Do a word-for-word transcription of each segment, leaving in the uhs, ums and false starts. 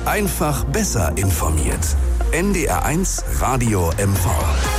Einfach besser informiert. N D R eins Radio M V.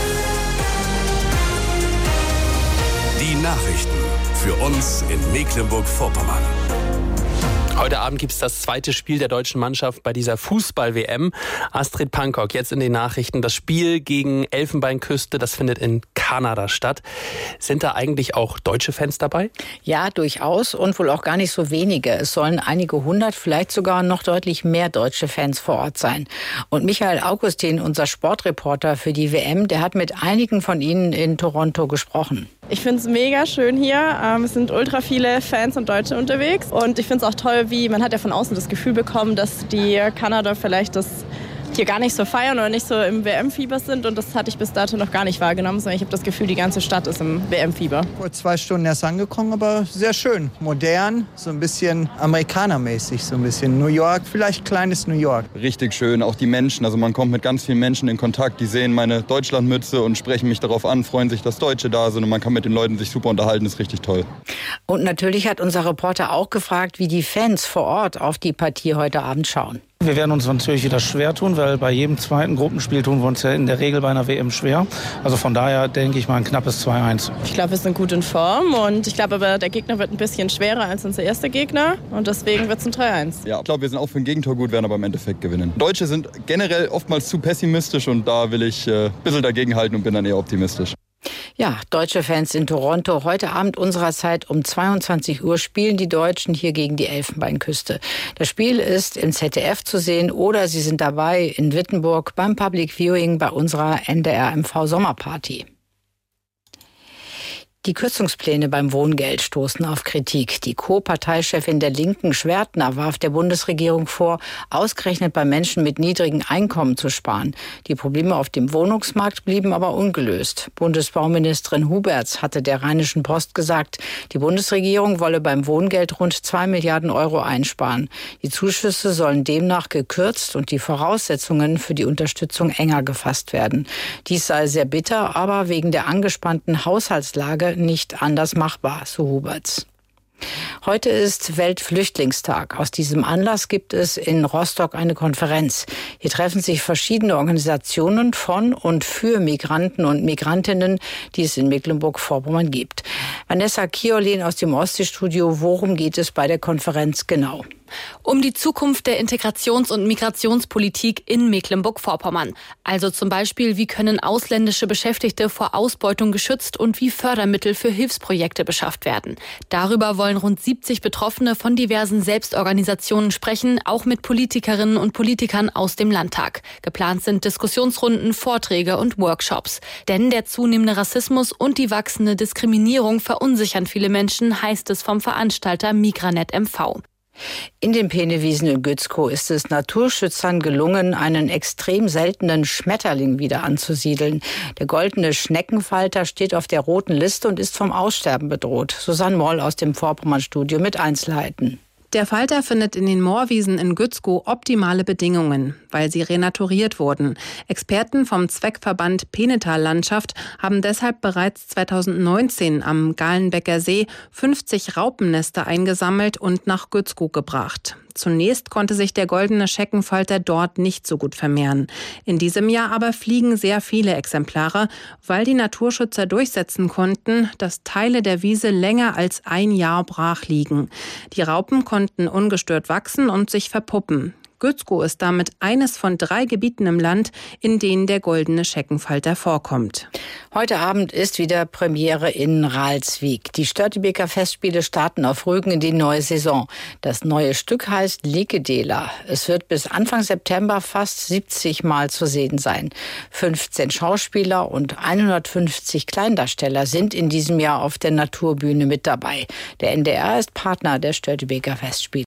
Die Nachrichten für uns in Mecklenburg-Vorpommern. Heute Abend gibt es das zweite Spiel der deutschen Mannschaft bei dieser Fußball-W M. Astrid Pankok, jetzt in den Nachrichten. Das Spiel gegen Elfenbeinküste, das findet in Kanada statt. Sind da eigentlich auch deutsche Fans dabei? Ja, durchaus und wohl auch gar nicht so wenige. Es sollen einige hundert, vielleicht sogar noch deutlich mehr deutsche Fans vor Ort sein. Und Michael Augustin, unser Sportreporter für die W M, der hat mit einigen von ihnen in Toronto gesprochen. Ich finde es mega schön hier. Ähm, es sind ultra viele Fans und Deutsche unterwegs. Und ich finde es auch toll, wie man hat ja von außen das Gefühl bekommen, dass die Kanada vielleicht das hier gar nicht so feiern oder nicht so im W M-Fieber sind. Und das hatte ich bis dato noch gar nicht wahrgenommen, sondern ich habe das Gefühl, die ganze Stadt ist im W M-Fieber. Vor zwei Stunden erst angekommen, aber sehr schön. Modern, so ein bisschen amerikanermäßig, so ein bisschen New York, vielleicht kleines New York. Richtig schön, auch die Menschen. Also man kommt mit ganz vielen Menschen in Kontakt, die sehen meine Deutschlandmütze und sprechen mich darauf an, freuen sich, dass Deutsche da sind und man kann mit den Leuten sich super unterhalten, das ist richtig toll. Und natürlich hat unser Reporter auch gefragt, wie die Fans vor Ort auf die Partie heute Abend schauen. Wir werden uns natürlich wieder schwer tun, weil bei jedem zweiten Gruppenspiel tun wir uns ja in der Regel bei einer W M schwer. Also von daher denke ich mal ein knappes zwei eins. Ich glaube, wir sind gut in Form und ich glaube aber, der Gegner wird ein bisschen schwerer als unser erster Gegner und deswegen wird es ein drei eins. Ja, ich glaube, wir sind auch für ein Gegentor gut, werden aber im Endeffekt gewinnen. Deutsche sind generell oftmals zu pessimistisch und da will ich äh, ein bisschen dagegenhalten und bin dann eher optimistisch. Ja, deutsche Fans in Toronto. Heute Abend unserer Zeit um zweiundzwanzig Uhr spielen die Deutschen hier gegen die Elfenbeinküste. Das Spiel ist im Z D F zu sehen oder Sie sind dabei in Wittenburg beim Public Viewing bei unserer N D R M V Sommerparty. Die Kürzungspläne beim Wohngeld stoßen auf Kritik. Die Co-Parteichefin der Linken, Schwertner, warf der Bundesregierung vor, ausgerechnet bei Menschen mit niedrigen Einkommen zu sparen. Die Probleme auf dem Wohnungsmarkt blieben aber ungelöst. Bundesbauministerin Huberts hatte der Rheinischen Post gesagt, die Bundesregierung wolle beim Wohngeld rund zwei Milliarden Euro einsparen. Die Zuschüsse sollen demnach gekürzt und die Voraussetzungen für die Unterstützung enger gefasst werden. Dies sei sehr bitter, aber wegen der angespannten Haushaltslage nicht anders machbar, so Huberts. Heute ist Weltflüchtlingstag. Aus diesem Anlass gibt es in Rostock eine Konferenz. Hier treffen sich verschiedene Organisationen von und für Migranten und Migrantinnen, die es in Mecklenburg-Vorpommern gibt. Vanessa Kiolin aus dem Ostseestudio, worum geht es bei der Konferenz genau? Um die Zukunft der Integrations- und Migrationspolitik in Mecklenburg-Vorpommern. Also zum Beispiel, wie können ausländische Beschäftigte vor Ausbeutung geschützt und wie Fördermittel für Hilfsprojekte beschafft werden. Darüber wollen rund siebzig Betroffene von diversen Selbstorganisationen sprechen, auch mit Politikerinnen und Politikern aus dem Landtag. Geplant sind Diskussionsrunden, Vorträge und Workshops. Denn der zunehmende Rassismus und die wachsende Diskriminierung verunsichern viele Menschen, heißt es vom Veranstalter Migranet M V. In den Peenewiesen in Gützkow ist es Naturschützern gelungen, einen extrem seltenen Schmetterling wieder anzusiedeln. Der goldene Schneckenfalter steht auf der roten Liste und ist vom Aussterben bedroht. Susanne Moll aus dem Vorpommern-Studio mit Einzelheiten. Der Falter findet in den Moorwiesen in Gützkow optimale Bedingungen, weil sie renaturiert wurden. Experten vom Zweckverband Peenetal Landschaft haben deshalb bereits zweitausendneunzehn am Galenbecker See fünfzig Raupennester eingesammelt und nach Gützkow gebracht. Zunächst konnte sich der goldene Scheckenfalter dort nicht so gut vermehren. In diesem Jahr aber fliegen sehr viele Exemplare, weil die Naturschützer durchsetzen konnten, dass Teile der Wiese länger als ein Jahr brach liegen. Die Raupen konnten ungestört wachsen und sich verpuppen. Gützkow ist damit eines von drei Gebieten im Land, in denen der goldene Scheckenfalter vorkommt. Heute Abend ist wieder Premiere in Ralswiek. Die Störtebeker Festspiele starten auf Rügen in die neue Saison. Das neue Stück heißt Likedela. Es wird bis Anfang September fast siebzig Mal zu sehen sein. fünfzehn Schauspieler und hundertfünfzig Kleindarsteller sind in diesem Jahr auf der Naturbühne mit dabei. Der N D R ist Partner der Störtebeker Festspiele.